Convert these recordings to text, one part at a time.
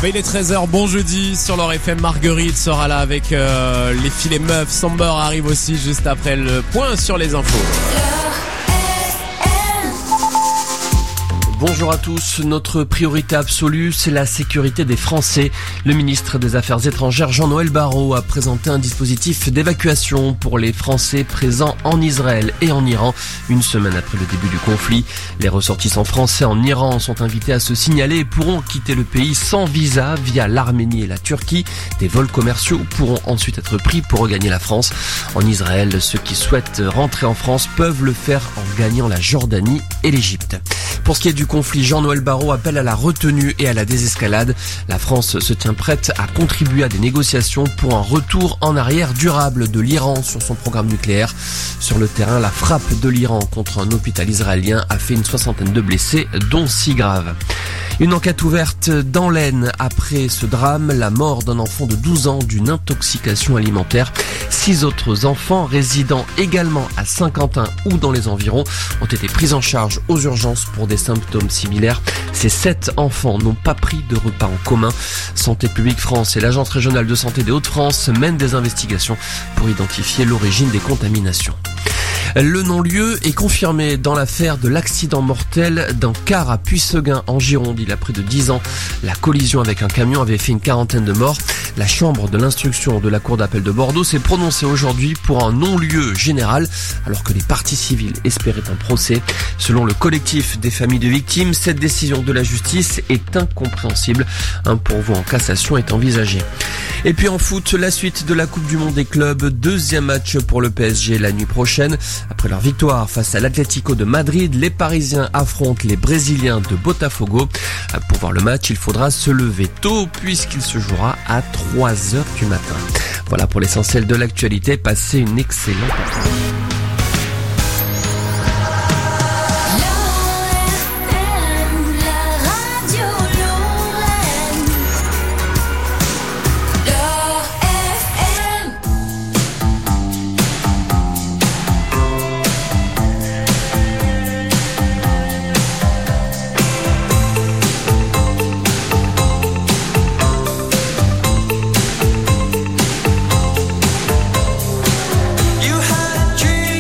Il est 13h, bon jeudi sur leur FM. Marguerite sera là avec les filets meufs. Samber arrive aussi juste après le point sur les infos. Bonjour à tous, notre priorité absolue, c'est la sécurité des Français. Le ministre des Affaires étrangères Jean-Noël Barrot a présenté un dispositif d'évacuation pour les Français présents en Israël et en Iran. Une semaine après le début du conflit, les ressortissants français en Iran sont invités à se signaler et pourront quitter le pays sans visa via l'Arménie et la Turquie. Des vols commerciaux pourront ensuite être pris pour regagner la France. En Israël, ceux qui souhaitent rentrer en France peuvent le faire en gagnant la Jordanie et l'Égypte. Pour ce qui est du conflit, Jean-Noël Barrot appelle à la retenue et à la désescalade. La France se tient prête à contribuer à des négociations pour un retour en arrière durable de l'Iran sur son programme nucléaire. Sur le terrain, la frappe de l'Iran contre un hôpital israélien a fait une 60aine de blessés, dont 6 graves. Une enquête ouverte dans l'Aisne après ce drame, la mort d'un enfant de 12 ans d'une intoxication alimentaire. 6 autres enfants résidant également à Saint-Quentin ou dans les environs ont été pris en charge aux urgences pour des symptômes similaires. Ces 7 enfants n'ont pas pris de repas en commun. Santé publique France et l'Agence régionale de santé des Hauts-de-France mènent des investigations pour identifier l'origine des contaminations. Le non-lieu est confirmé dans l'affaire de l'accident mortel d'un car à Puyseguin en Gironde. Il y a près de 10 ans, la collision avec un camion avait fait une 40aine de morts. La chambre de l'instruction de la cour d'appel de Bordeaux s'est prononcée aujourd'hui pour un non-lieu général, alors que les parties civiles espéraient un procès. Selon le collectif des familles de victimes, cette décision de la justice est incompréhensible. Un pourvoi en cassation est envisagé. Et puis en foot, la suite de la Coupe du Monde des clubs. Deuxième match pour le PSG la nuit prochaine. Après leur victoire face à l'Atlético de Madrid, les Parisiens affrontent les Brésiliens de Botafogo. Pour voir le match, il faudra se lever tôt puisqu'il se jouera à 3h du matin. Voilà pour l'essentiel de l'actualité. Passez une excellente après-midi. You had a dream.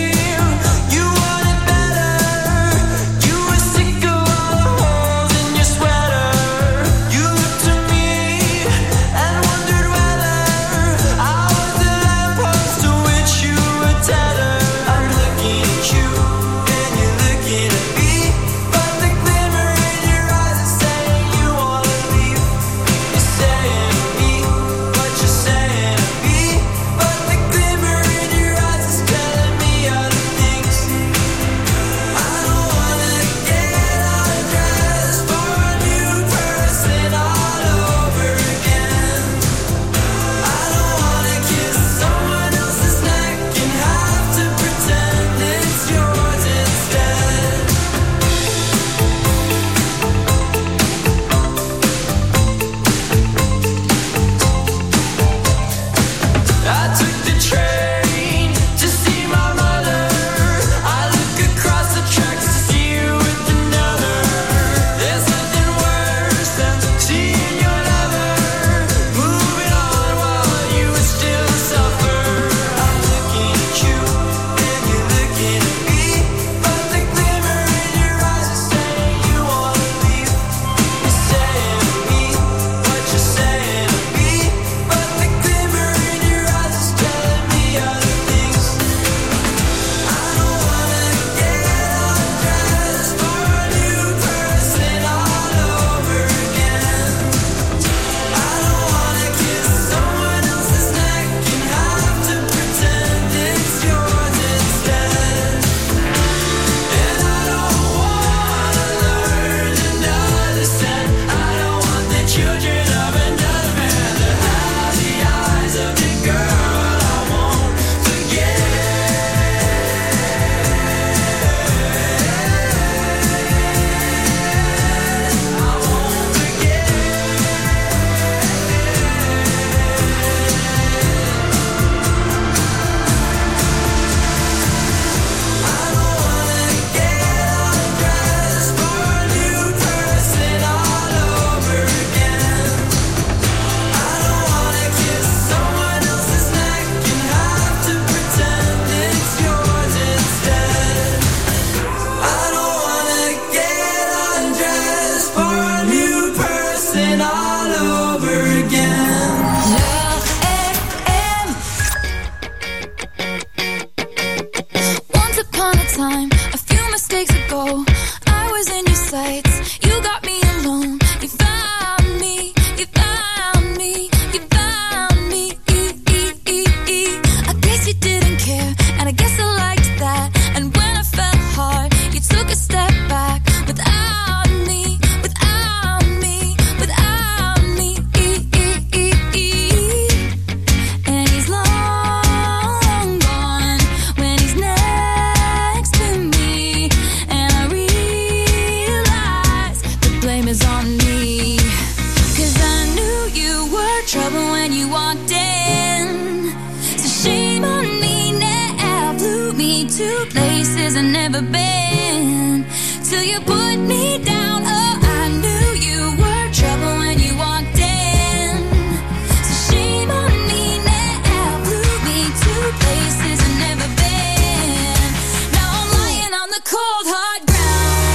blame is on me. 'Cause I knew you were trouble when you walked in. So shame on me now, blew me to places I've never been. Till you put me down, oh, I knew you were trouble when you walked in. So shame on me now, blew me to places I've never been. Now I'm lying on the cold hard ground.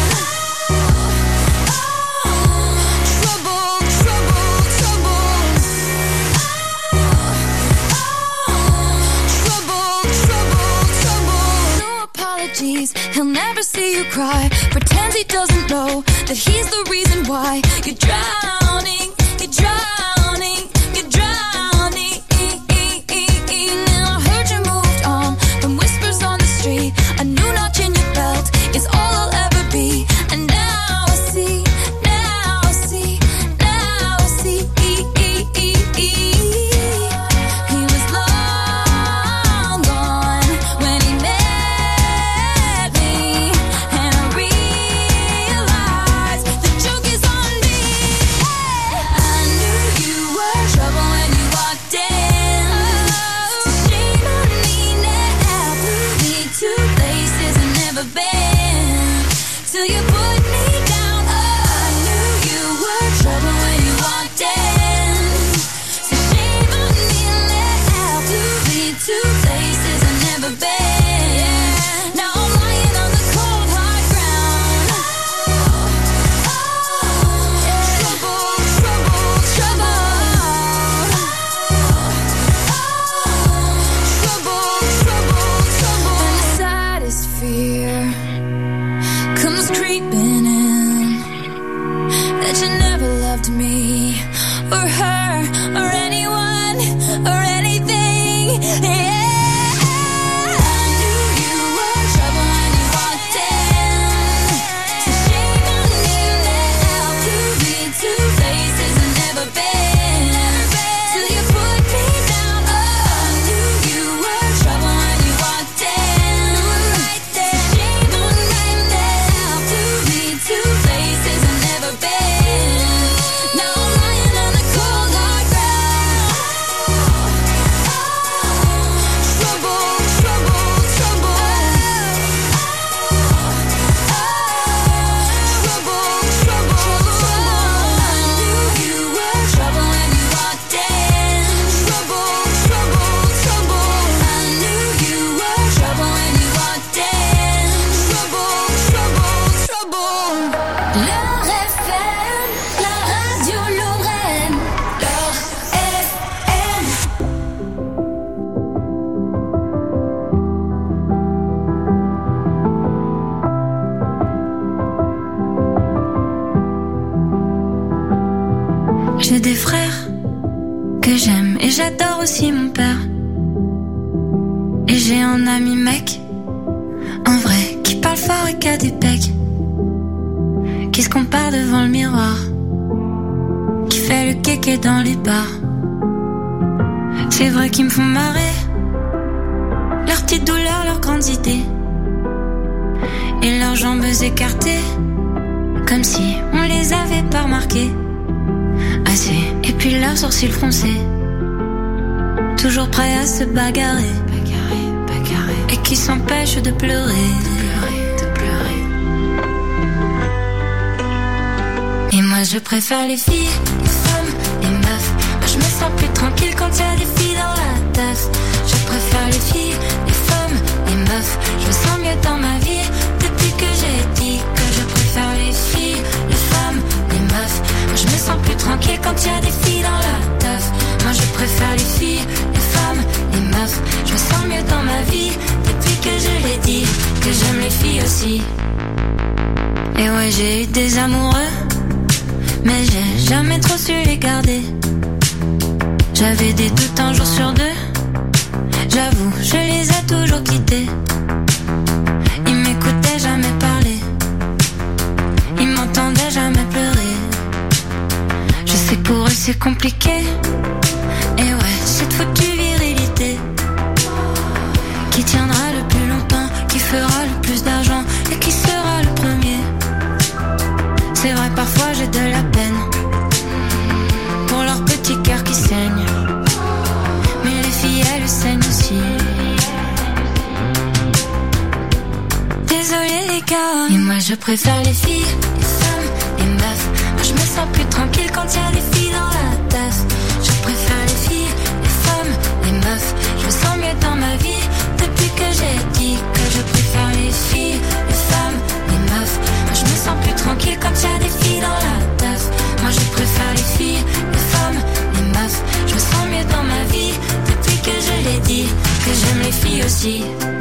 He'll never see you cry. Pretends he doesn't know that he's the reason why you're drowning, you're drowning, you're drowning. Now I heard you moved on from whispers on the street. A new notch in your belt is all I'll ever be. And now I see, now I see, now I see. He was long gone when he met. Till you put me down, oh, I knew you were trouble when you walked in. So shame on me now, blew me to places I've never been. Now I'm lying on the cold hard ground. Trouble, trouble, trouble. Trouble, trouble, trouble. And the saddest fear comes creeping in, that you never loved me or her or anyone or anything. Yeah. I knew you were trouble when you walked in. So shame on me now, blew me to places I've never been. Till you put me down, oh, I knew you were trouble when you walked in. Right there. Shame on me now, blew me to places I've never been. Now I'm lying on the cold hard ground. Trouble, trouble, trouble. Trouble, trouble, trouble. I knew you were trouble when you walked in. Trouble, trouble, trouble. I knew you were trouble when you walked in. Trouble, trouble, trouble. Leur FM, la radio Lorraine. Leur FM. J'ai des frères que j'aime et j'adore aussi mon père. Et j'ai un ami mec, un vrai, qui parle fort et qui a des pecs, qui se compare devant le miroir, qui fait le kéké dans les bars. C'est vrai qu'ils me font marrer, leurs petites douleurs, leurs grandes idées, et leurs jambes écartées, comme si on les avait pas remarquées. Assez, et puis leurs sourcils froncés, toujours prêts à se bagarrer, et qui s'empêchent de pleurer. Et moi je préfère les filles, les femmes, les meufs. Moi je me sens plus tranquille quand y a des filles dans la teuf. Je préfère les filles, les femmes, les meufs. Je me sens mieux dans ma vie depuis que j'ai dit que je préfère les filles, les femmes, les meufs. Moi je me sens plus tranquille quand y a des filles dans la teuf. Moi je préfère les filles, les femmes, les meufs. Je me sens mieux dans ma vie depuis que je l'ai dit que j'aime les filles aussi. Et ouais, j'ai eu des amoureux, mais j'ai jamais trop su les garder. J'avais des doutes un jour sur deux, j'avoue, je les ai toujours quittés. Ils m'écoutaient jamais parler, ils m'entendaient jamais pleurer. Je sais que pour eux c'est compliqué, et ouais, cette foutue virilité qui tiendra le plus longtemps, qui fera le plus d'argent et qui sera le premier. C'est vrai, parfois Parfois j'ai de la peine pour leur petit cœur qui saigne. Mais les filles elles saignent aussi. Désolée les gars, mais moi je préfère les filles, les femmes, les meufs. Moi je me sens plus tranquille quand y a des filles dans la tasse. Je préfère les filles, les femmes, les meufs. Je me sens mieux dans ma vie depuis que j'ai dit que je préfère les filles, les femmes, les meufs. Moi je me sens plus tranquille quand y a des filles dans la tasse. Moi je préfère les filles, les femmes, les meufs. Je me sens mieux dans ma vie depuis que je l'ai dit que j'aime les filles aussi.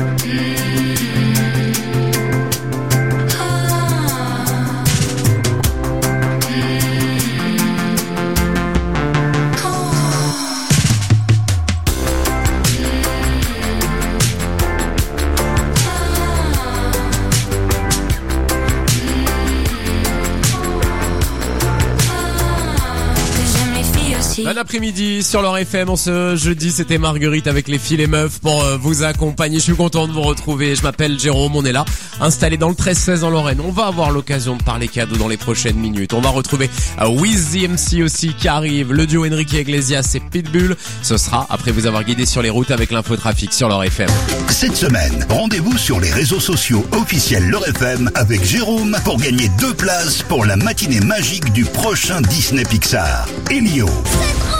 Bon après-midi sur leur FM. En ce jeudi, c'était Marguerite avec les filles et meufs pour vous accompagner. Je suis content de vous retrouver. Je m'appelle Jérôme, on est là, installé dans le 13-16 en Lorraine. On va avoir l'occasion de parler cadeaux dans les prochaines minutes. On va retrouver Wiz the MC aussi qui arrive. Le duo Enrique Iglesias et Pitbull. Ce sera après vous avoir guidé sur les routes avec l'infotrafic sur leur FM. Cette semaine, rendez-vous sur les réseaux sociaux officiels leur FM avec Jérôme pour gagner 2 places pour la matinée magique du prochain Disney Pixar. Elio. C'est trop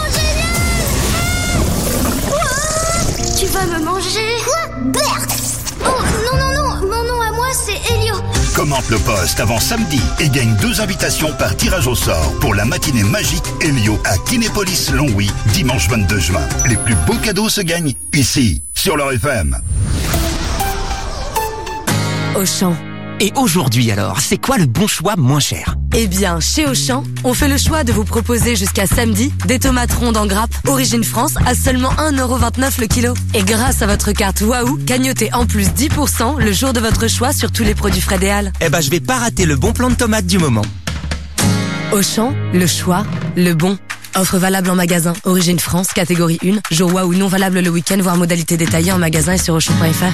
génial! Tu vas me manger? Quoi? Berthe! Oh non, mon nom à moi c'est Elio. Commente le post avant samedi et gagne 2 invitations par tirage au sort pour la matinée magique Elio à Kinépolis Longwy, dimanche 22 juin. Les plus beaux cadeaux se gagnent ici, sur leur FM. Auchan. Et aujourd'hui alors, c'est quoi le bon choix moins cher? Eh bien, chez Auchan, on fait le choix de vous proposer jusqu'à samedi des tomates rondes en grappe, origine France, à seulement 1,29€ le kilo. Et grâce à votre carte Waouh, gagnotez en plus 10% le jour de votre choix sur tous les produits frais des Halles. Eh ben, je vais pas rater le bon plan de tomates du moment. Auchan, le choix, le bon. Offre valable en magasin, origine France, catégorie 1, jour Waouh non valable le week-end, voire modalité détaillée en magasin et sur auchan.fr.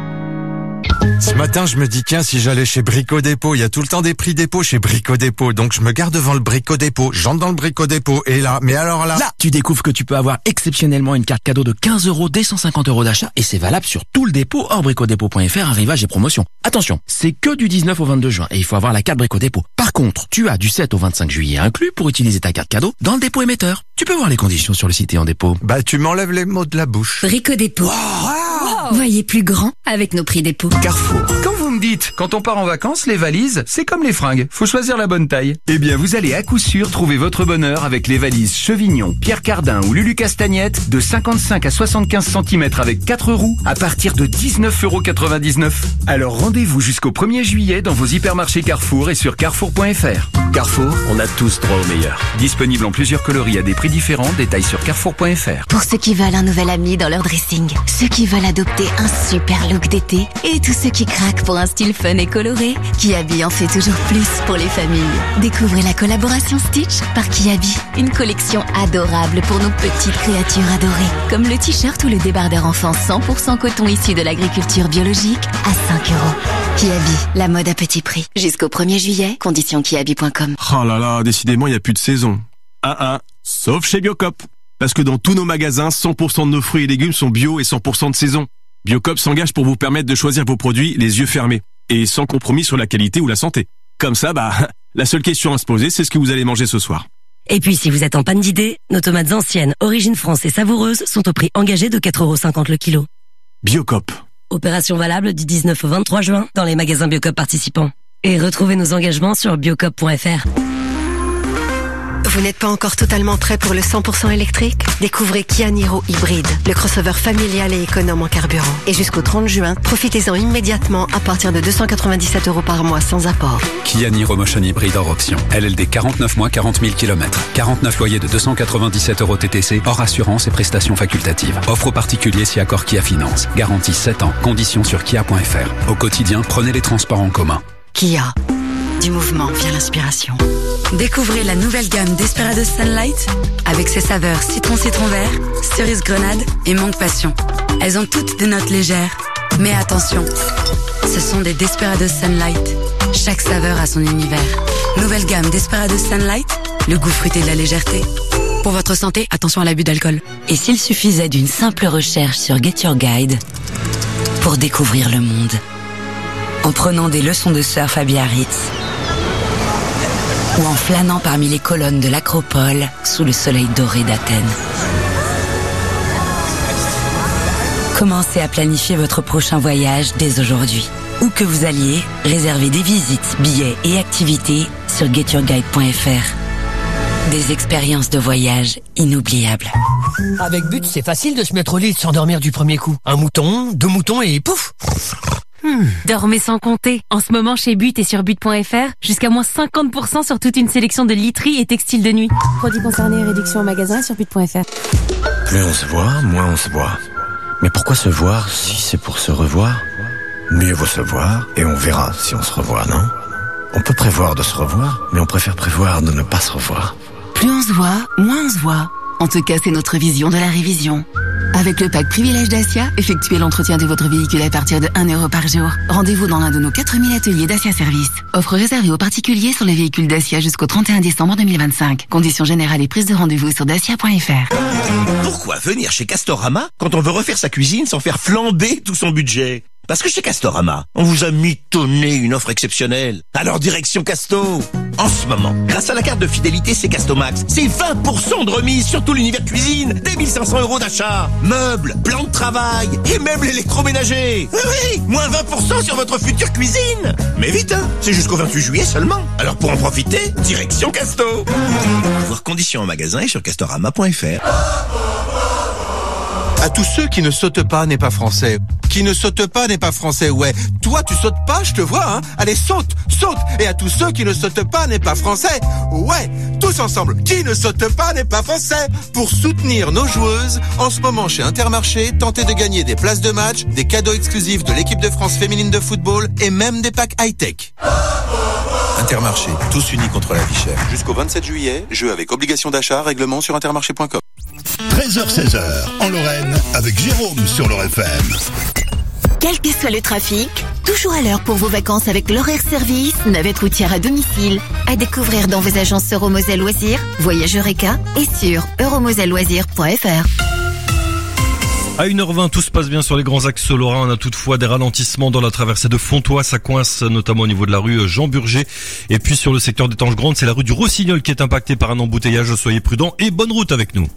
Ce matin, je me dis, tiens, si j'allais chez Brico Dépôt, il y a tout le temps des prix dépôt chez Brico Dépôt. Donc, je me gare devant le Brico Dépôt, j'entre dans le Brico Dépôt, et là, mais alors là... Là, tu découvres que tu peux avoir exceptionnellement une carte cadeau de 15€ dès 150€ d'achat, et c'est valable sur tout le dépôt hors bricodépôt.fr, arrivage et promotion. Attention, c'est que du 19 au 22 juin, et il faut avoir la carte Brico Dépôt. Par contre, tu as du 7 au 25 juillet inclus pour utiliser ta carte cadeau dans le dépôt émetteur. Tu peux voir les conditions sur le site et en dépôt. Bah, tu m'enlèves les mots de la bouche. Brico Dépôt. Voyez plus grand avec nos prix dépôt. Carrefour. Quand vous me dites, quand on part en vacances, les valises, c'est comme les fringues, faut choisir la bonne taille. Eh bien, vous allez à coup sûr trouver votre bonheur avec les valises Chevignon, Pierre Cardin ou Lulu Castagnette de 55 à 75 cm avec 4 roues à partir de 19,99€. Alors rendez-vous jusqu'au 1er juillet dans vos hypermarchés Carrefour et sur carrefour.fr. Carrefour, on a tous droit au meilleur. Disponible en plusieurs coloris à des prix différents, détails sur carrefour.fr. Pour ceux qui veulent un nouvel ami dans leur dressing, ceux qui veulent adopter un super look d'été et tous ceux qui craquent pour un style fun et coloré, Kiabi en fait toujours plus pour les familles. Découvrez la collaboration Stitch par Kiabi, une collection adorable pour nos petites créatures adorées, comme le t-shirt ou le débardeur enfant 100% coton issu de l'agriculture biologique à 5€. Kiabi, la mode à petit prix. Jusqu'au 1er juillet, conditions kiabi.com. Oh là là, décidément, il n'y a plus de saison. Sauf chez Biocop. Parce que dans tous nos magasins, 100% de nos fruits et légumes sont bio et 100% de saison. Biocop s'engage pour vous permettre de choisir vos produits les yeux fermés et sans compromis sur la qualité ou la santé. Comme ça, la seule question à se poser, c'est ce que vous allez manger ce soir. Et puis, si vous êtes en panne d'idées, nos tomates anciennes, origine France et savoureuses sont au prix engagé de 4,50€ le kilo. Biocop. Opération valable du 19 au 23 juin dans les magasins Biocop participants. Et retrouvez nos engagements sur biocop.fr. Vous n'êtes pas encore totalement prêt pour le 100% électrique? Découvrez Kia Niro Hybride, le crossover familial et économe en carburant. Et jusqu'au 30 juin, profitez-en immédiatement à partir de 297€ par mois sans apport. Kia Niro Motion Hybride hors option. LLD 49 mois, 40 000 km. 49 loyers de 297€ TTC, hors assurance et prestations facultatives. Offre aux particuliers si accord Kia Finance. Garantie 7 ans. Conditions sur kia.fr. Au quotidien, prenez les transports en commun. Kia. Du mouvement vient l'inspiration. Découvrez la nouvelle gamme Desperados Sunlight avec ses saveurs citron vert, cerise grenade et mangue passion. Elles ont toutes des notes légères. Mais attention, ce sont des Desperados Sunlight. Chaque saveur a son univers. Nouvelle gamme Desperados Sunlight, le goût fruité de la légèreté. Pour votre santé, attention à l'abus d'alcool. Et s'il suffisait d'une simple recherche sur Get Your Guide pour découvrir le monde, en prenant des leçons de surf à Biarritz ou en flânant parmi les colonnes de l'Acropole sous le soleil doré d'Athènes. Commencez à planifier votre prochain voyage dès aujourd'hui. Où que vous alliez, réservez des visites, billets et activités sur getyourguide.fr. Des expériences de voyage inoubliables. Avec But, c'est facile de se mettre au lit et de s'endormir du premier coup. 1 mouton, 2 moutons et pouf. Dormez sans compter. En ce moment, chez But et sur but.fr, jusqu'à moins 50% sur toute une sélection de literie et textiles de nuit. Produits concernés, réduction en magasin et sur but.fr. Plus on se voit, moins on se voit. Mais pourquoi se voir si c'est pour se revoir ? Mieux vaut se voir et on verra si on se revoit, non ? On peut prévoir de se revoir, mais on préfère prévoir de ne pas se revoir. Plus on se voit, moins on se voit. En tout cas, c'est notre vision de la révision. Avec le pack Privilège Dacia, effectuez l'entretien de votre véhicule à partir de 1 € par jour. Rendez-vous dans l'un de nos 4000 ateliers Dacia Service. Offre réservée aux particuliers sur les véhicules Dacia jusqu'au 31 décembre 2025. Conditions générales et prise de rendez-vous sur dacia.fr. Pourquoi venir chez Castorama quand on veut refaire sa cuisine sans faire flamber tout son budget ? Parce que chez Castorama, on vous a mitonné une offre exceptionnelle. Alors direction Casto. En ce moment, grâce à la carte de fidélité C'est Castomax, c'est 20% de remise sur tout l'univers cuisine, dès 1 500 € d'achat. Meubles, plans de travail et même l'électroménager. Oui, moins 20% sur votre future cuisine. Mais vite, hein, c'est jusqu'au 28 juillet seulement. Alors pour en profiter, direction Casto. Voir conditions en magasin et sur castorama.fr. À tous ceux qui ne sautent pas n'est pas français. Qui ne saute pas n'est pas français, ouais. Toi, tu sautes pas, je te vois, hein. Allez, saute, saute. Et à tous ceux qui ne sautent pas n'est pas français. Ouais, tous ensemble. Qui ne saute pas n'est pas français. Pour soutenir nos joueuses, en ce moment chez Intermarché, tentez de gagner des places de match, des cadeaux exclusifs de l'équipe de France féminine de football et même des packs high-tech. Intermarché, tous unis contre la vie chère. Jusqu'au 27 juillet, jeu avec obligation d'achat, règlement sur intermarché.com. 13h-16h, en Lorraine, avec Jérôme sur Lorraine FM. Quel que soit le trafic, toujours à l'heure pour vos vacances avec l'horaire service, navette routière à domicile. À découvrir dans vos agences Euromoselle Loisirs, Voyage Eureka et sur euromoselleloisirs.fr. À 1h20, tout se passe bien sur les grands axes lorrains. On a toutefois des ralentissements dans la traversée de Fontois. Ça coince notamment au niveau de la rue Jean Burger. Et puis sur le secteur des Tanges Grandes, c'est la rue du Rossignol qui est impactée par un embouteillage. Soyez prudents et bonne route avec nous.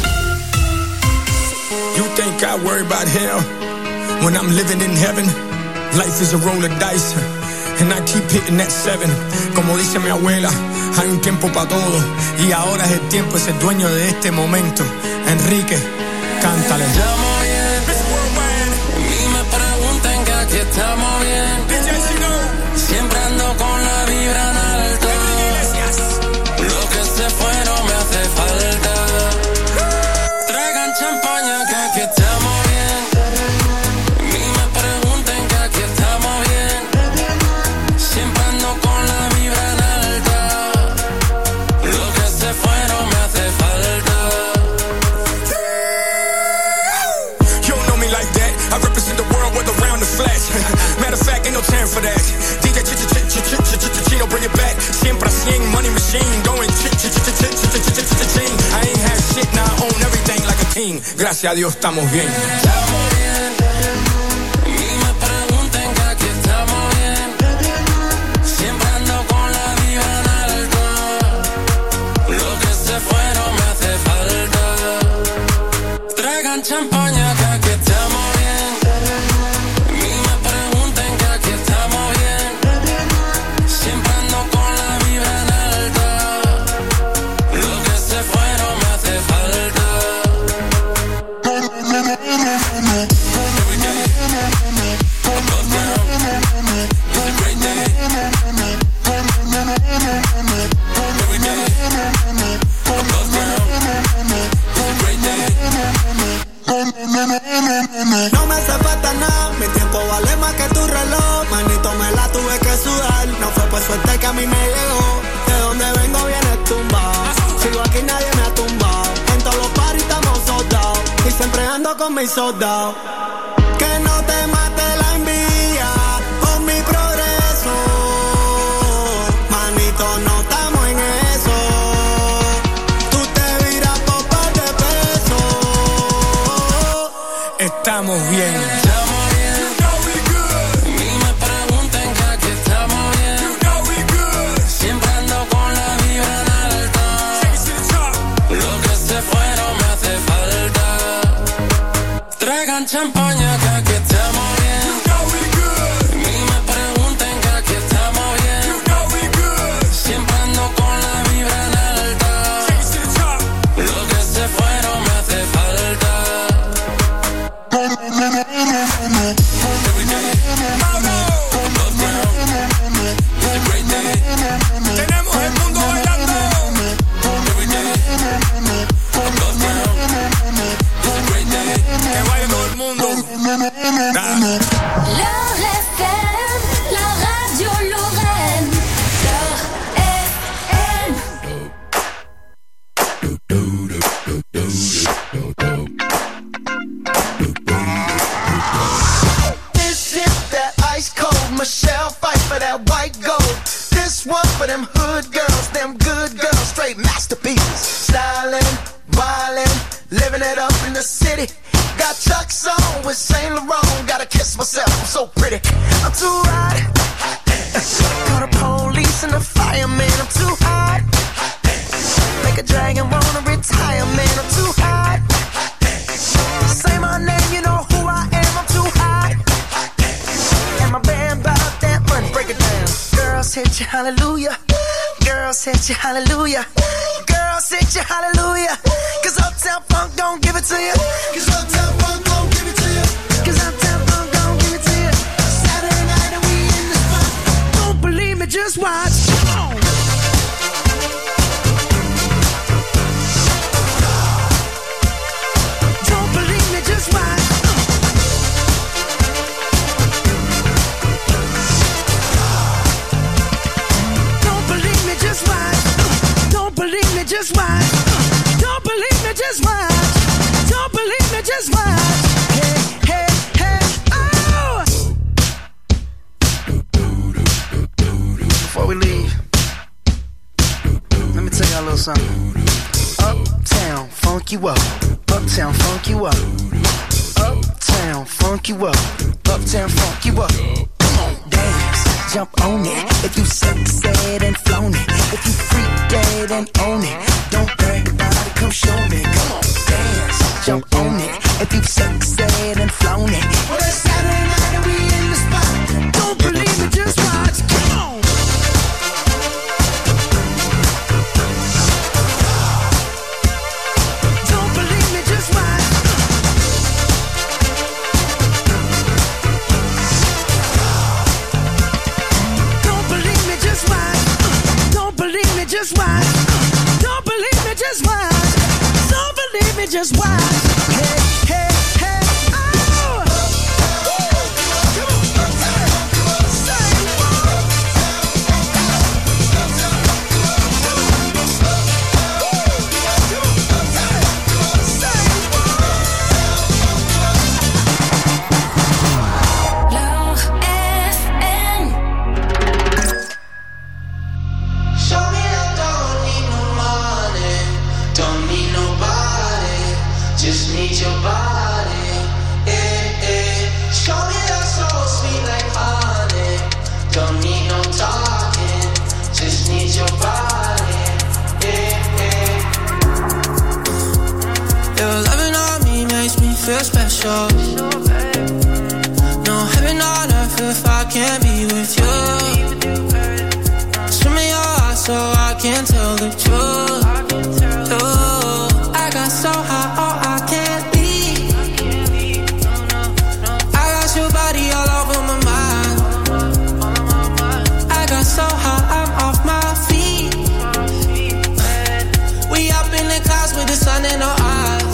You think I worry about hell when I'm living in heaven? Life is a roll of dice and I keep hitting that 7. Como dice mi abuela, hay un tiempo para todo y ahora es el tiempo de ser dueño de este momento. Enrique, cántale. Estamos bien, y me preguntan que aquí estamos bien. Siempre ando con la vibra en alto. Lo que se fue no me hace falta. Traigan champaña que aquí estamos bien. Y me preguntan que aquí estamos bien. Siempre ando con la vibra en alta. Lo que se fue no me hace falta. You don't know me like that. I represent the world with around the flash. Matter of fact, ain't no time for that. DJ Chino, bring it back. Siempre a 100, money machine, going ching. I ain't had shit, now I own everything like a king. Gracias a Dios estamos bien. Estamos bien. Y me preguntan que aquí estamos bien. Siempre ando con la vibra en alto. Lo que se fue no me hace falta. Traigan champaña que aquí estamos bien. Y me preguntan que aquí estamos bien. Siempre ando con la vibra en alto. Lo que se fue no me hace falta. No me hace falta nada, mi tiempo vale más que tu reloj. Manito, me la tuve que sudar, no fue por suerte que a mí me llegó. De donde vengo viene tumbado, sigo aquí nadie me ha tumbado. En todos los paris estamos soldados, y siempre ando con mis soldados. Que no te mate la envidia por mi progreso. Manito, no estamos bien. Ni me pregunten que aquí estamos bien. Siempre ando con la vibra en alta. Lo que se fueron me hace falta. Traigan champaña que aquí estamos bien. Ni me pregunten que aquí estamos bien. Siempre ando con la vibra en alta. Lo que se fueron me hace falta. Tenemos el mundo bailando. Que baile todo el mundo. L'heure FM, la radio Lorraine. This is that ice cold Michelle fight for that white gold. This one for them hood girls, them good girls, straight masterpieces. Styling, wildin', living it up in the city. Got Chuck's on with Saint Laurent. Gotta kiss myself, I'm so pretty. I'm too hot. Call the police and the fireman. I'm too hot. Make a dragon wanna retire, man. I'm too hot. Say my name, you know who I am. I'm too hot. And my band bought that money. Break it down. Girls hit you, hallelujah. Girls hit you, hallelujah. Girls hit you, hallelujah. Cause Uptown Funk don't give it to you. Cause Uptown Funk don't give it to you. Cause Uptown Funk don't give it to you. Saturday night and we in the spot. Don't believe me, just watch. Come on. Don't believe me, just watch. Don't believe me, just watch. Don't believe me, just watch. Don't believe me, just watch. Don't believe me, just watch. Hey, hey, hey, oh! Before we leave, let me tell y'all a little something. Uptown, funk you up. Uptown, funk you up. Uptown, funk you up. Uptown, funk you up. Come on, dance, jump on it. If you said and flown it. If you freak dead and own it. Don't brag about it, come show me. Come on, dance, jump on it. If you said and flown it. Well, it's Saturday night and we in the spot. Don't believe me, just watch. Come on. Don't believe me, just watch. Don't believe me, just watch. Don't believe me, just watch. Don't believe me, just watch. Don't believe me, just watch. Hey, hey, hey, oh! L'heure FM. Show me I don't need no money, don't need nobody, just need your body. Eh, eh. Show me that soul sweet like honey, don't need no talking, just need your body. Eh, eh. Your loving on me makes me feel special. No heaven on earth if I can't be with you. Show me your eyes so I can tell the truth. Ooh, I got so high, oh I can't leave. I got your body all over my mind. I got so high, I'm off my feet. We up in the clouds with the sun in our eyes.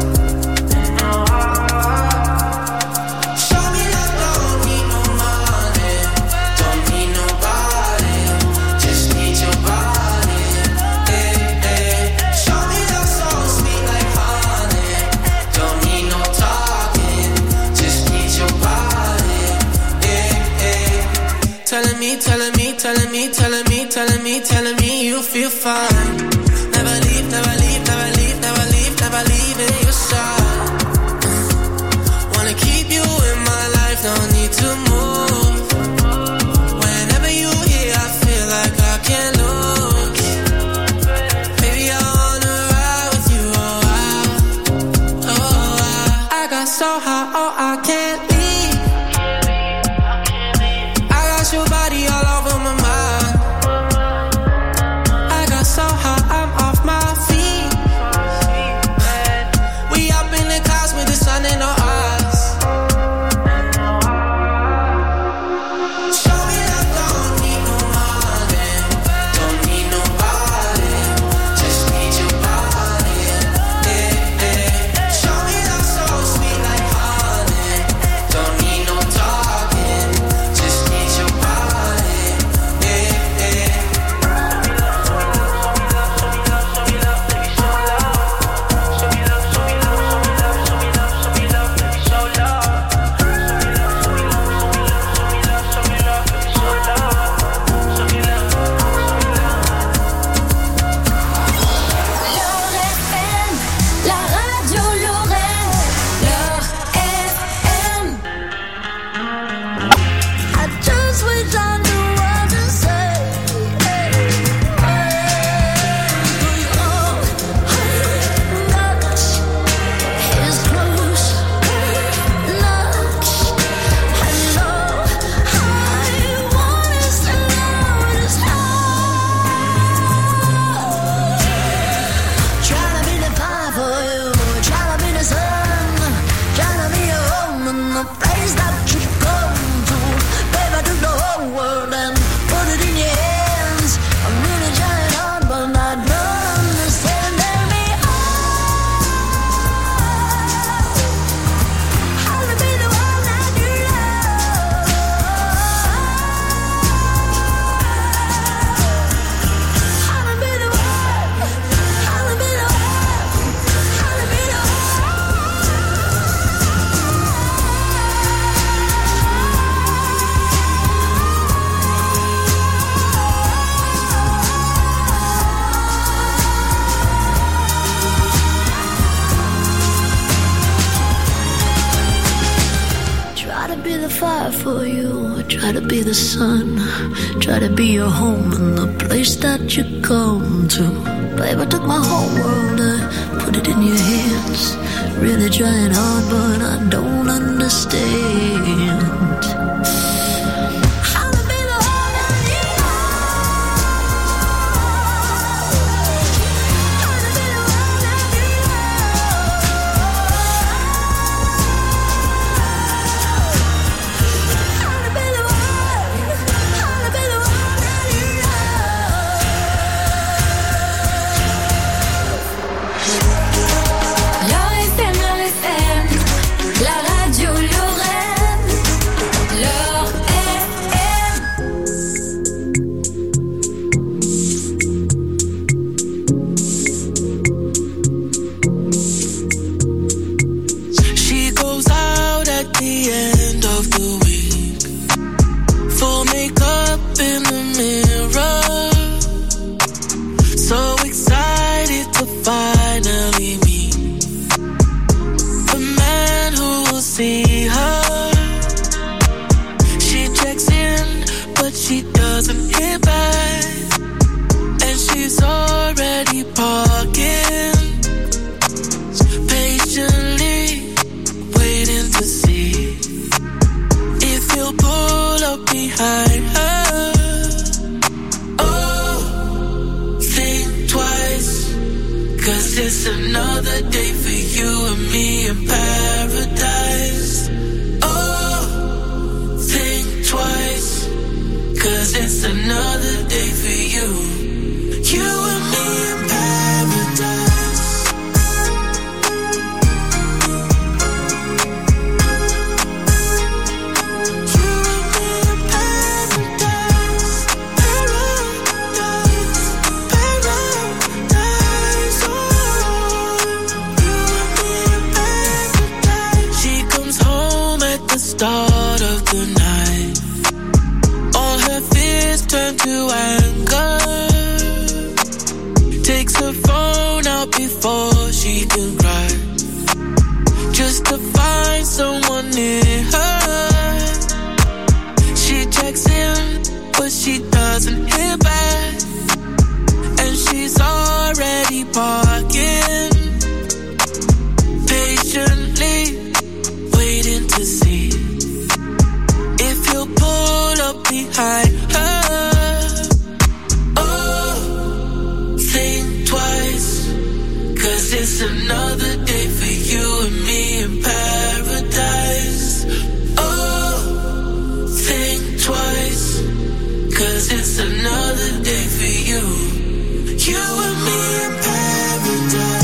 Show me that don't need no money, don't need nobody, just need your body. Eh, eh. Show me that soul sweet like honey, don't need no talking, just need your body. Eh, eh. Telling me, telling me, telling me, telling me, telling me, telling me you feel fine. Never leave, never leave, never leave, never leave, never leave in your side. Wanna keep so high, oh, I can't leave. I got your body all over my mind. I got so high, I'm off my feet. We up in the clouds with the sun in our eyes. Show me that don't need no money, don't need nobody, just need your body. Yeah, yeah. Show me that so sweet like honey, don't need no talking, just need your body. Yeah, yeah. La radio Lorraine, Leur FM. I just wish I knew what to say. It's close, looks. Hello, I want us to know this Tryna be the fire for you, tryna be the sun, tryna be your home in the place that you come to. Babe, I took the whole world and put it in your hands. I'm really trying hard, but I don't understand. Tell me how to be the one that you love. How to be the one, how to be the one, how to be the Try to be the fire for you, try to be the sun, try to be your home and the place that you come to. Babe, I took my whole world, I put it in your hands. Really trying hard, but I don't understand. How to be the one that you How to be the one that you How to be the one, how to be the one that you Leur FM, la radio Lorraine, Leur FM. She goes out at the end of the week, full makeup in the mirror, so excited to finally meet the man who will see her. She checks in, but she doesn't hear back, and she's already parking, patiently waiting to see if he'll pull up behind her. Oh, think twice, 'cause it's another day for you and me in paradise. Oh, think twice, 'cause it's another day for you, you and me in paradise. You and me in paradise, paradise, paradise. Oh, you and me in paradise. She comes home at the start of the night. All her fears turn to anger. Takes her phone out before she can cry, just to find someone near her. She checks in, but she doesn't hear back, and she's already parking, patiently Oh, think twice, 'cause it's another day for you and me in paradise. Oh, think twice, 'cause it's another day for you, you and me in paradise.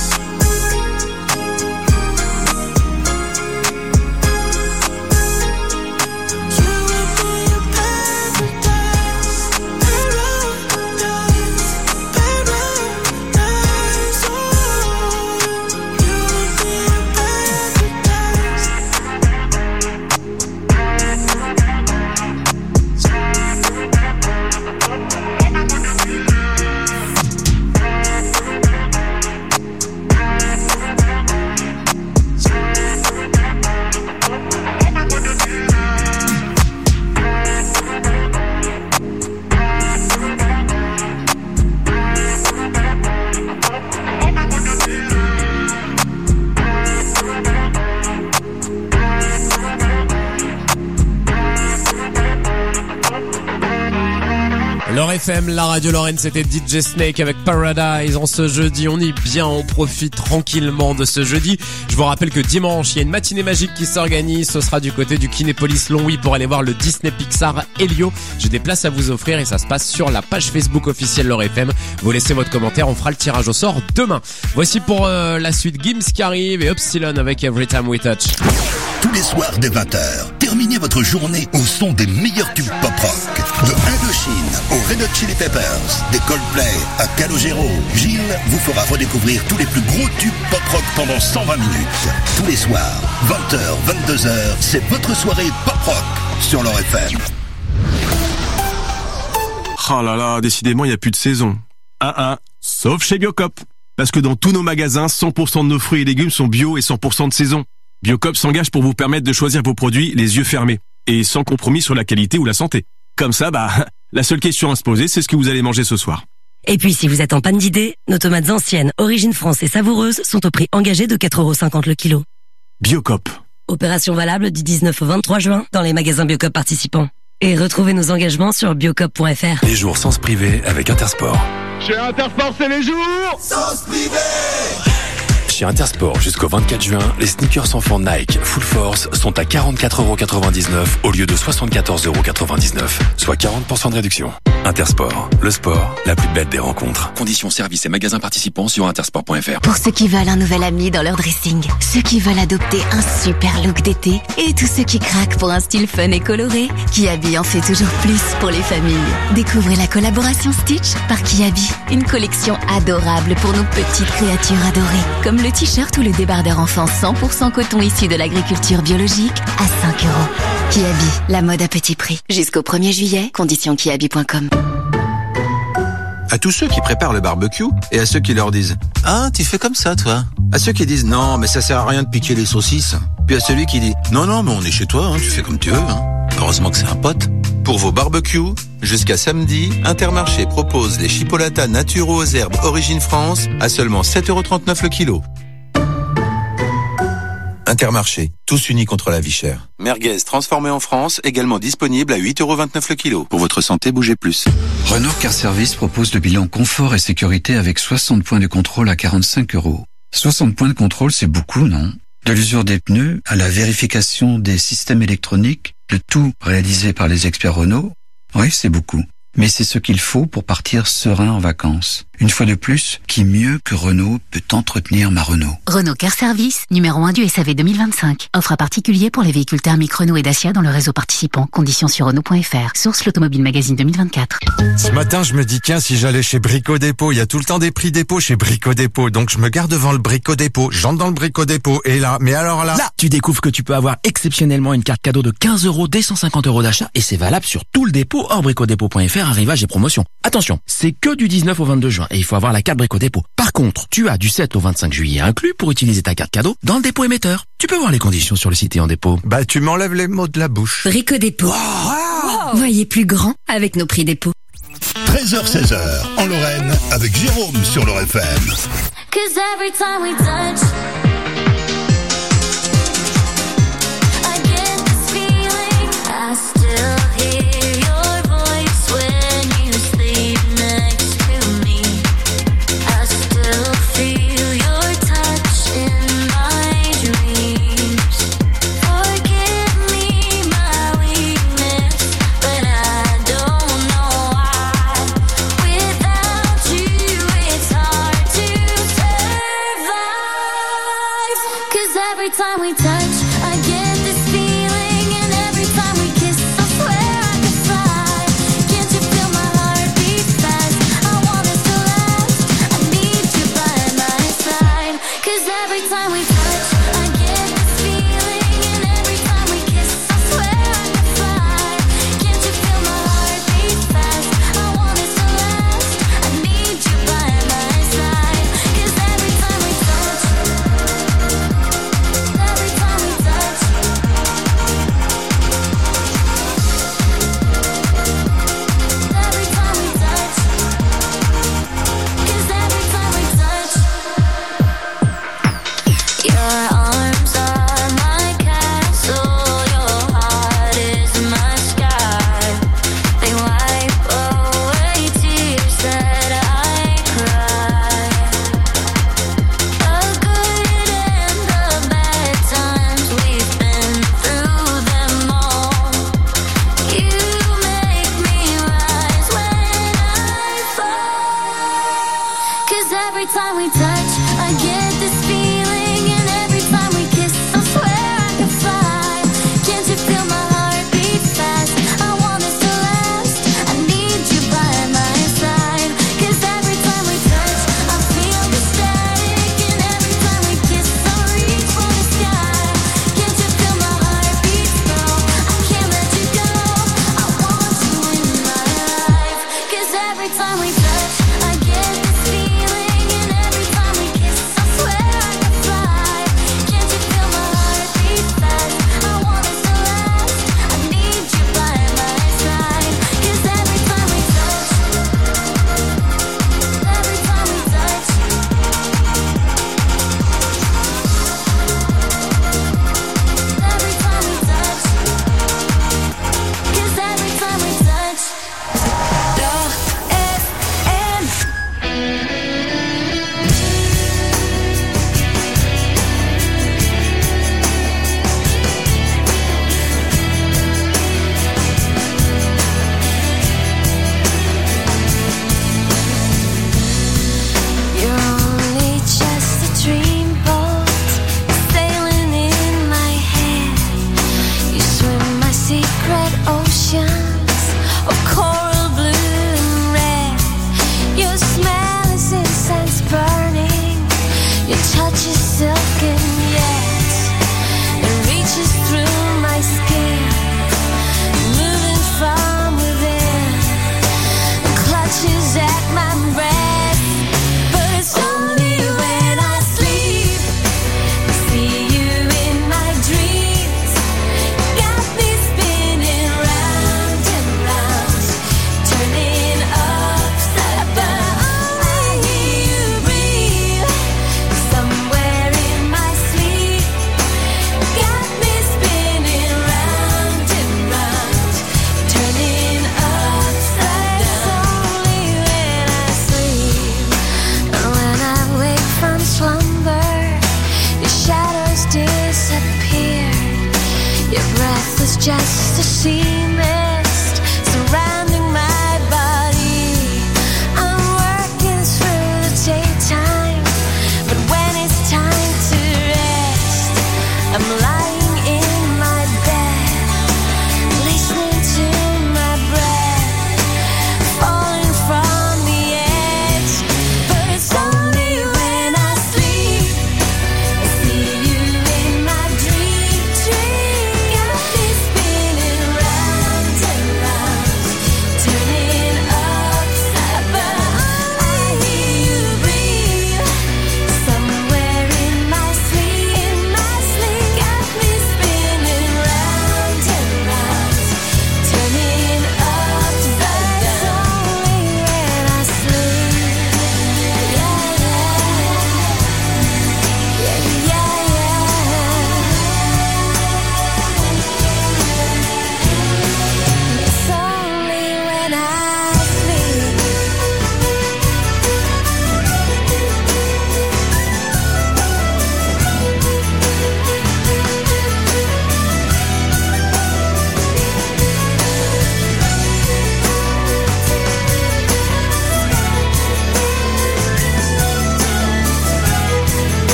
L'Or FM, la radio Lorraine, c'était DJ Snake avec Paradise. En ce jeudi, on est bien, on profite tranquillement de ce jeudi. Je vous rappelle que dimanche, il y a une matinée magique qui s'organise. Ce sera du côté du Kinépolis Longwy pour aller voir le Disney Pixar Helio. J'ai des places à vous offrir et ça se passe sur la page Facebook officielle L'Or FM. Vous laissez votre commentaire, on fera le tirage au sort demain. Voici pour la suite Gims qui arrive et Upsilon avec Every Time We Touch. Tous les soirs dès 20h, terminez votre journée au son des meilleurs tubes pop-rock. De Indochine aux Red Hot Chili Peppers, des Coldplay à Calogero, Gilles vous fera redécouvrir tous les plus gros tubes pop-rock pendant 120 minutes. Tous les soirs, 20h, 22h, c'est votre soirée pop-rock sur L'Or FM. Oh là là, décidément, il n'y a plus de saison. Sauf chez Biocop. Parce que dans tous nos magasins, 100% de nos fruits et légumes sont bio et 100% de saison. Biocop s'engage pour vous permettre de choisir vos produits les yeux fermés et sans compromis sur la qualité ou la santé. Comme ça, la seule question à se poser, c'est ce que vous allez manger ce soir. Et puis, si vous êtes en panne d'idées, nos tomates anciennes, origine France et savoureuses sont au prix engagé de 4,50€ le kilo. Biocop. Opération valable du 19 au 23 juin dans les magasins Biocop participants. Et retrouvez nos engagements sur biocop.fr. Les jours sens privé avec Intersport. Chez Intersport, c'est les jours sens privé. Chez Intersport, jusqu'au 24 juin, les sneakers enfants Nike Full Force sont à 44,99€ au lieu de 74,99€, soit 40% de réduction. Intersport, le sport, la plus belle des rencontres. Conditions, services et magasins participants sur intersport.fr. Pour ceux qui veulent un nouvel ami dans leur dressing, ceux qui veulent adopter un super look d'été et tous ceux qui craquent pour un style fun et coloré, Kiabi en fait toujours plus pour les familles. Découvrez la collaboration Stitch par Kiabi, une collection adorable pour nos petites créatures adorées, comme le t-shirt ou le débardeur enfant 100% coton issu de l'agriculture biologique à 5€. Kiabi, la mode à petit prix. Jusqu'au 1er juillet, conditions kiabi.com. À tous ceux qui préparent le barbecue et à ceux qui leur disent « Ah, tu fais comme ça, toi ?» À ceux qui disent « Non, mais ça sert à rien de piquer les saucisses » Puis à celui qui dit « Non, non, mais on est chez toi, tu fais comme tu veux. Heureusement que c'est un pote. » Pour vos barbecues, jusqu'à samedi, Intermarché propose les chipolatas naturaux aux herbes Origine France à seulement 7,39€ le kilo. Intermarché, tous unis contre la vie chère. Merguez transformé en France, également disponible à 8,29€ le kilo. Pour votre santé, bougez plus. Renault Car Service propose le bilan confort et sécurité avec 60 points de contrôle à 45€. 60 points de contrôle, c'est beaucoup, non? De l'usure des pneus à la vérification des systèmes électroniques, le tout réalisé par les experts Renault. Oui, c'est beaucoup. Mais c'est ce qu'il faut pour partir serein en vacances. Une fois de plus, qui mieux que Renault peut entretenir ma Renault? Renault Car Service, numéro 1 du SAV 2025. Offre à particulier pour les véhicules thermiques Renault et Dacia dans le réseau participant. Conditions sur Renault.fr. Source l'Automobile Magazine 2024. Ce matin, je me dis, tiens, si j'allais chez Brico Dépôt, il y a tout le temps des prix dépôt chez Brico Dépôt. Donc, je me gare devant le Brico Dépôt. J'entre dans le Brico Dépôt. Et là, mais alors là... Là, tu découvres que tu peux avoir exceptionnellement une carte cadeau de 15€ dès 150€ d'achat. Et c'est valable sur tout le dépôt hors bricodépôt.fr, arrivage et promotion. Attention, c'est que du 19 au 22 juin. Et il faut avoir la carte Brico Dépôt. Par contre, tu as du 7 au 25 juillet inclus pour utiliser ta carte cadeau dans le dépôt émetteur. Tu peux voir les conditions sur le site et en dépôt. Bah, tu m'enlèves les mots de la bouche. Brico Dépôt. Wow. Voyez plus grand avec nos prix dépôt. 13h-16h en Lorraine avec Jérôme sur L'Or FM. 'Cause every time we touch, I get this feeling, I still hear your every time we touch, I get this feeling, and every time we kiss, I swear I could fly. Can't you feel my heart beat fast? I want us to last. I need you by my side. 'Cause every time we touch, I get this feeling, and every time we kiss, I swear I could fly. Can't you feel my heart beat fast? I want us to last. I need you by my side. 'Cause every time we touch, every time we touch, every time we touch, 'cause every time we touch, your arms are my castle, your heart is my sky. They wipe away tears that I cry. The good and the bad times, we've been through them all. You make me rise when I fall. 'Cause every time we touch, I get this feeling, and every time we kiss, I swear I could fly. Can't you feel my heart beat fast? I want us to last. I need you by my side. 'Cause every time we touch, I feel the static, and every time we kiss, I reach for the sky. Can't you feel my heart beat slow? I can't let you go. I want you in my life. 'Cause every time we touch, I get this feeling, and every time we kiss,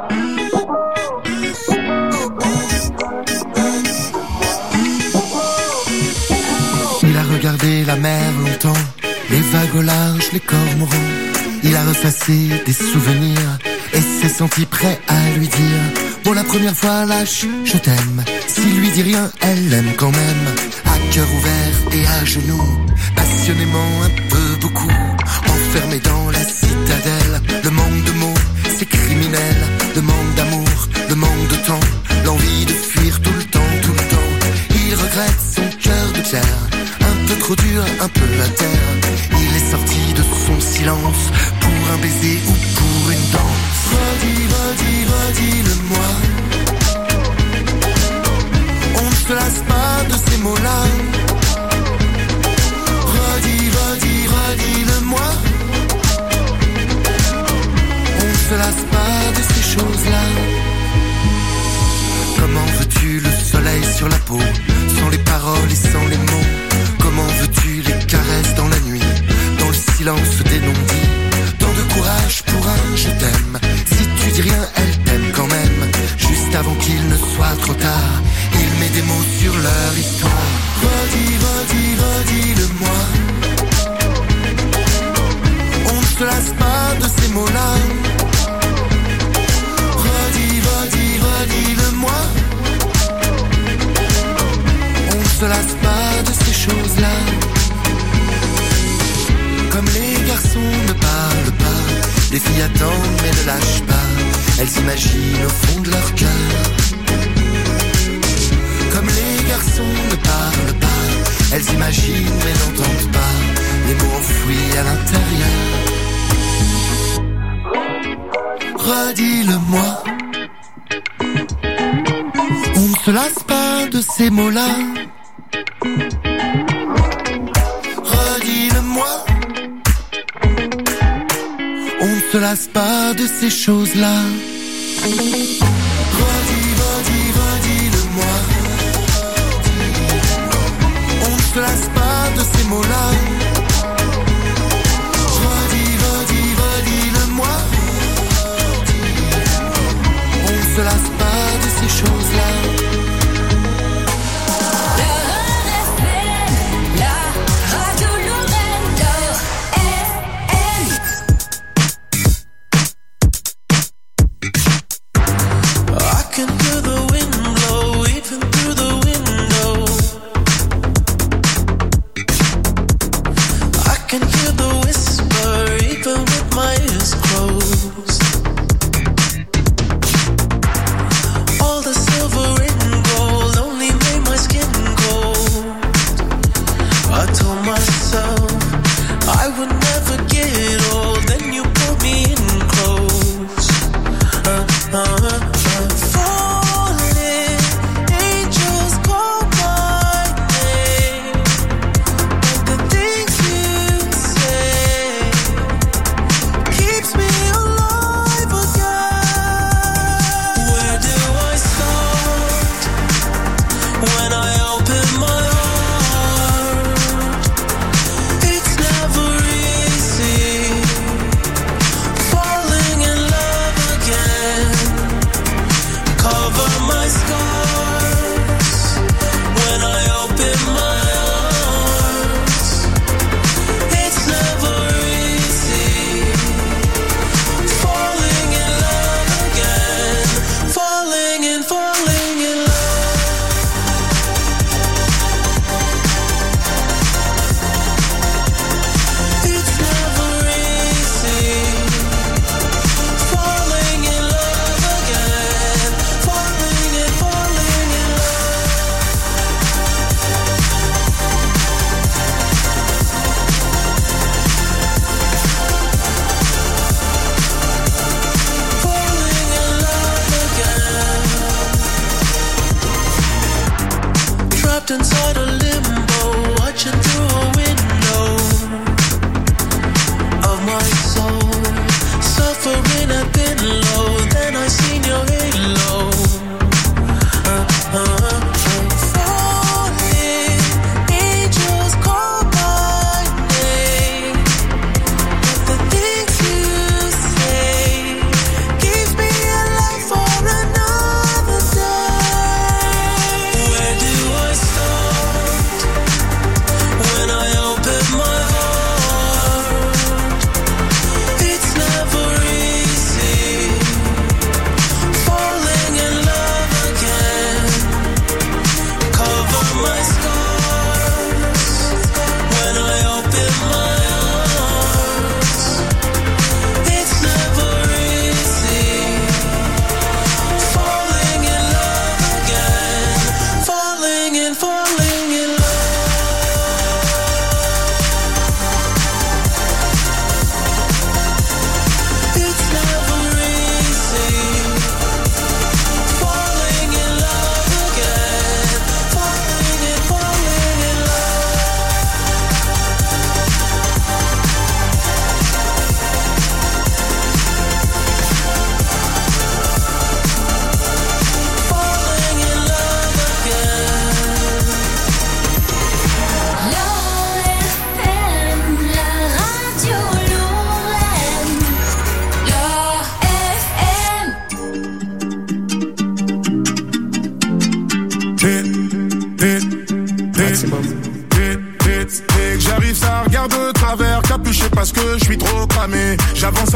Il a regardé la mer longtemps, les vagues au large, les cormorans. Il a ressassé des souvenirs et s'est senti prêt à lui dire: pour la première fois lâche, je t'aime. S'il lui dit rien, elle l'aime quand même. À cœur ouvert et à genoux, passionnément un peu beaucoup. Enfermé dans la citadelle, le manque de mots, c'est criminel. Le manque d'amour, le manque de temps, l'envie de fuir tout le temps, tout le temps. Il regrette son cœur de pierre, un peu trop dur, un peu à terre. Il est sorti de son silence pour un baiser ou pour une danse. Redis, redis, redis-le-moi. On ne se lasse pas de ces mots-là. Redis, redis, redis-le-moi. On ne se lasse pas de ces choses-là. Comment veux-tu le soleil sur la peau, sans les paroles et sans les mots? Comment veux-tu les caresses dans la nuit, dans le silence des non-dits? Tant de courage pour un je t'aime. Si tu dis rien, elle t'aime quand même. Juste avant qu'il ne soit trop tard, il met des mots sur leur histoire. Redis, redis, redis-le-moi. On ne se lasse pas de ces mots-là. Redis, redis, redis-le-moi. On ne se lasse pas de ces choses-là. Comme les garçons ne parlent pas, les filles attendent mais ne lâchent pas. Elles s'imaginent au fond de leur cœur. Comme les garçons ne parlent pas, elles imaginent mais n'entendent pas les mots enfouis à l'intérieur. Redis-le-moi. On ne se lasse pas de ces mots-là. Redis-le-moi. On ne se lasse pas de ces choses-là. Redis, redis, redis-le-moi. On ne se lasse pas de ces mots-là. Redis, redis, redis-le-moi. On ne se lasse pas de ces choses-là.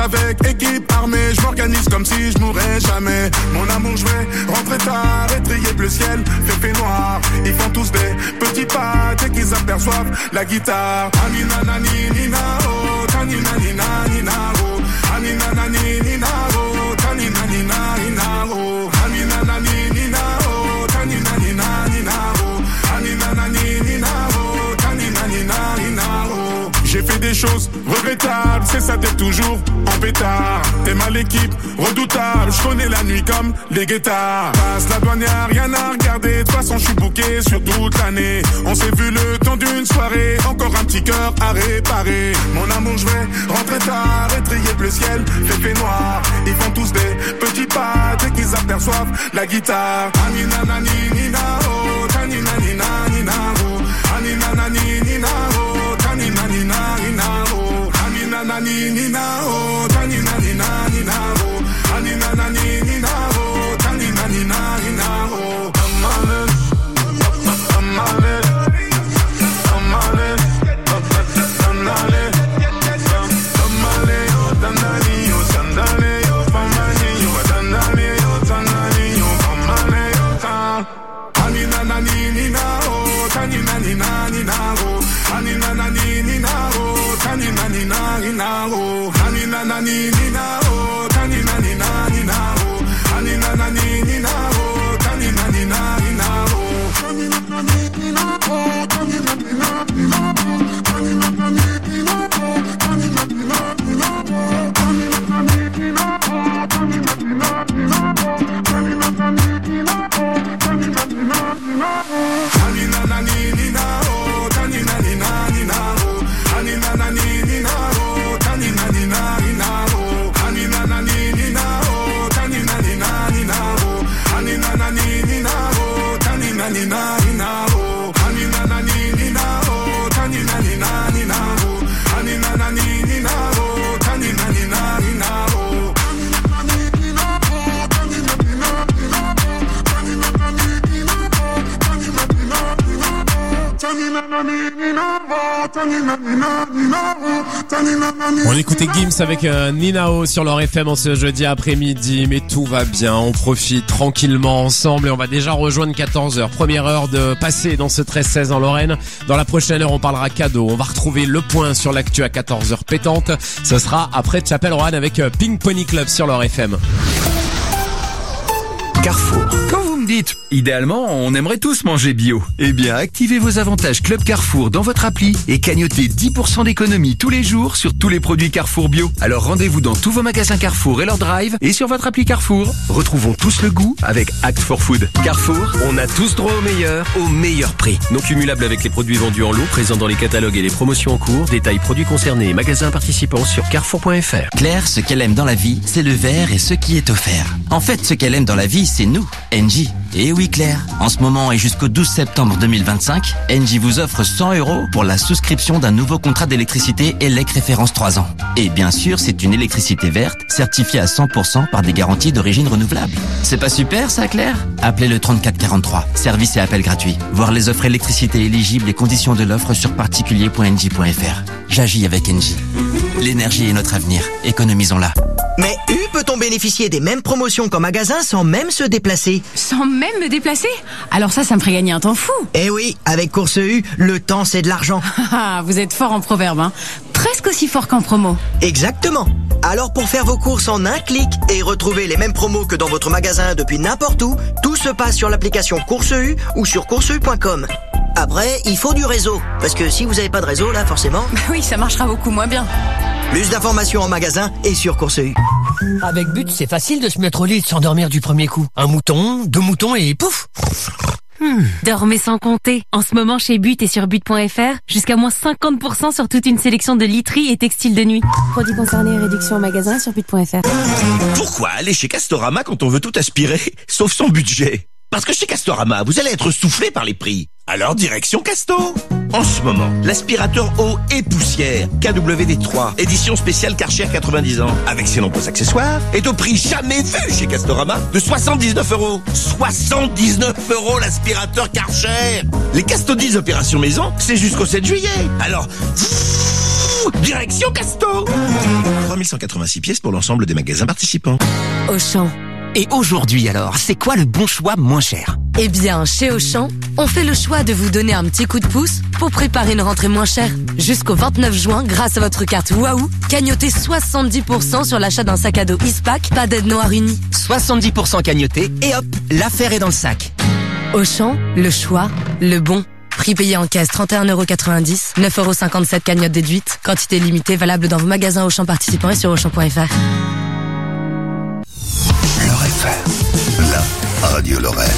avec équipe armée, je m'organise comme si je mourrais jamais. Mon amour, je vais rentrer tard, étrier bleu ciel, fait noir. Ils font tous des petits pas dès qu'ils aperçoivent la guitare. Anina nani nina oh, tanina nina nina oh, anina nani nina oh, tanina nina nina oh, anina nani nina oh, tanina nina nina oh, anina nani nina oh, tanina nina nina oh. J'ai fait des choses regrettables, c'est ça t'es toujours en pétard. T'es mal l'équipe, redoutable, je connais la nuit comme les guettards. Passe la douane, y'a rien à regarder, de toute façon je suis booké sur toute l'année. On s'est vu le temps d'une soirée, encore un petit cœur à réparer. Mon amour, je vais rentrer tard, étrier bleu ciel, fait noir. Ils font tous des petits pas dès qu'ils aperçoivent la guitare. Anina nani nina oh, tanina nina nina oh, anina nani nina oh, tanina nina nina oh, anina nani nina oh, tanina nina nina oh, anina nani nina oh, tanina nina nina oh. On écoutait Gims avec Ninao sur leur FM en ce jeudi après-midi, mais tout va bien, on profite tranquillement ensemble et on va déjà rejoindre 14h. Première heure de passer dans ce 13-16 en Lorraine. Dans la prochaine heure, on parlera cadeau. On va retrouver le point sur l'actu à 14h pétante. Ce sera après Chapelle-Roanne avec Pink Pony Club sur leur FM. Carrefour. Quand vous me dites, idéalement, on aimerait tous manger bio. Eh bien, activez vos avantages Club Carrefour dans votre appli et cagnotez 10% d'économie tous les jours sur tous les produits Carrefour bio. Alors rendez-vous dans tous vos magasins Carrefour et leur drive et sur votre appli Carrefour. Retrouvons tous le goût avec Act for Food. Carrefour, on a tous droit au meilleur prix. Non cumulable avec les produits vendus en lot, présents dans les catalogues et les promotions en cours. Détails produits concernés et magasins participants sur carrefour.fr. Claire, ce qu'elle aime dans la vie, c'est le verre et ce qui est offert. En fait, ce qu'elle aime dans la vie, c'est nous, Engie. Et oui Claire, en ce moment et jusqu'au 12 septembre 2025, Engie vous offre 100 € pour la souscription d'un nouveau contrat d'électricité ELEC référence 3 ans. Et bien sûr, c'est une électricité verte, certifiée à 100% par des garanties d'origine renouvelable. C'est pas super ça Claire? Appelez le 3443, service et appel gratuit. Voir les offres électricité éligibles et conditions de l'offre sur particulier.engie.fr. J'agis avec Engie. L'énergie est notre avenir, économisons-la. Mais peut-on bénéficier des mêmes promotions qu'en magasin sans même se déplacer? Sans même me déplacer? Alors ça me ferait gagner un temps fou. Eh oui, avec Course U, le temps c'est de l'argent. Vous êtes fort en proverbe, hein. Presque aussi fort qu'en promo. Exactement. Alors pour faire vos courses en un clic et retrouver les mêmes promos que dans votre magasin depuis n'importe où, tout se passe sur l'application Course U ou sur courseu.com. Après, il faut du réseau, parce que si vous n'avez pas de réseau, là, forcément... Oui, ça marchera beaucoup moins bien. Plus d'informations en magasin et sur Course U. Avec But, c'est facile de se mettre au lit et de s'endormir du premier coup. Un mouton, 2 moutons et pouf. Dormez sans compter. En ce moment, chez But et sur But.fr, jusqu'à moins 50% sur toute une sélection de literie et textiles de nuit. Produits concernés, réduction en magasin sur But.fr. Pourquoi aller chez Castorama quand on veut tout aspirer, sauf son budget? Parce que chez Castorama, vous allez être soufflé par les prix. Alors direction Casto. En ce moment, l'aspirateur eau et poussière KWD3, édition spéciale Karcher 90 ans, avec ses nombreux accessoires, est au prix jamais vu chez Castorama de 79 €. 79 € l'aspirateur Karcher. Les Casto 10 opération maison, c'est jusqu'au 7 juillet. Alors, direction Casto. 3186 pièces pour l'ensemble des magasins participants. Auchan. Et aujourd'hui alors, c'est quoi le bon choix moins cher? Eh bien, chez Auchan, on fait le choix de vous donner un petit coup de pouce pour préparer une rentrée moins chère. Jusqu'au 29 juin, grâce à votre carte Waouh, cagnotez 70% sur l'achat d'un sac à dos Eastpak, pas d'aide noire unie. 70% cagnoté et hop, l'affaire est dans le sac. Auchan, le choix, le bon. Prix payé en caisse 31,90 €, 9,57 € cagnotte déduite. Quantité limitée valable dans vos magasins Auchan participants et sur Auchan.fr. FM, la radio Lorraine.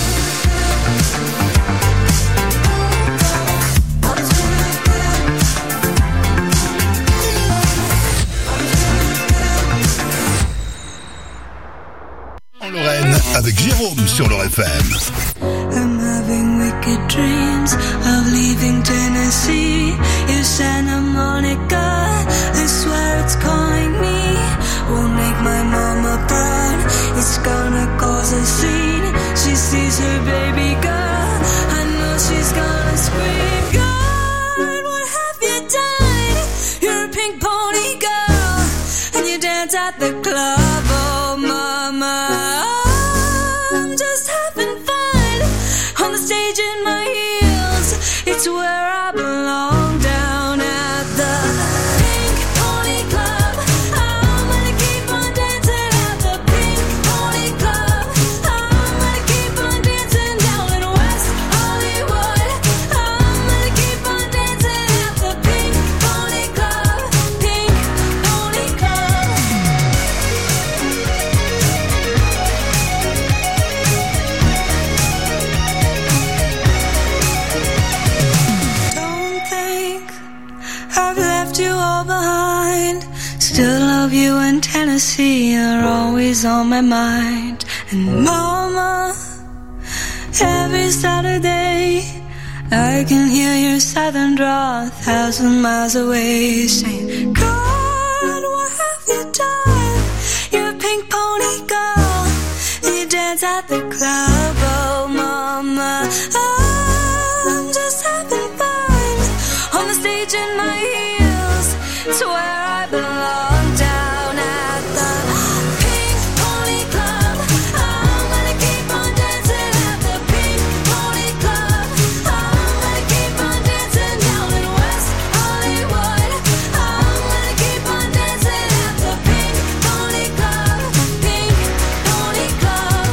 En Lorraine, avec Jérôme sur Lorraine FM. I'm having wicked dreams of leaving Tennessee. In Santa Monica, I swear it's calling me. Won't make my mama proud. It's gonna cause a scene. She sees her baby girl. I know she's gonna scream. God, what have you done? You're a pink pony girl, and you dance at the club. Oh, mama, I'm just having fun on the stage in my heels. It's where I belong, down at the Pink Pony Club. I'm gonna keep on dancing at the Pink Pony Club. I'm gonna keep on dancing down in West Hollywood. I'm gonna keep on dancing at the Pink Pony Club. Pink Pony Club. Don't think I've left you all behind. Still love you in Tennessee. You're always on my mind. And mama, every Saturday I can hear your southern drawl 1,000 miles away, saying, God, what have you done? You're a pink pony girl, and you dance at the club. Oh, mama, I'm just having fun on the stage in my heels. It's where I belong, down at the Pink Pony Club. I'm gonna keep on dancing at the Pink Pony Club. I'm gonna keep on dancing down in West Hollywood. I'm gonna keep on dancing at the Pink Pony Club. Pink Pony Club.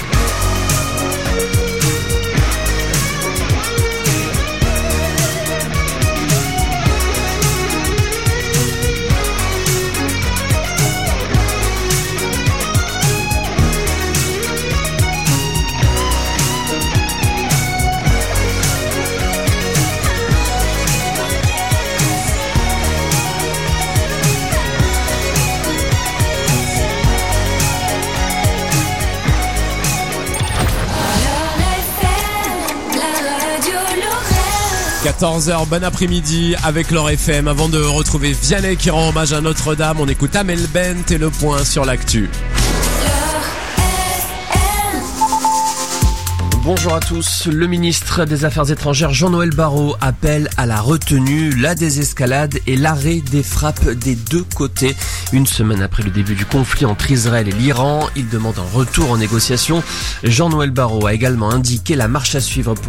La radio Lorraine. 14h, bon après-midi avec Lorraine FM. Avant de retrouver Vianney qui rend hommage à Notre-Dame, on écoute Amel Bent et le point sur l'actu. Bonjour à tous. Le ministre des Affaires étrangères Jean-Noël Barrot appelle à la retenue, la désescalade et l'arrêt des frappes des deux côtés. Une semaine après le début du conflit entre Israël et l'Iran, il demande un retour en négociation. Jean-Noël Barrot a également indiqué la marche à suivre pour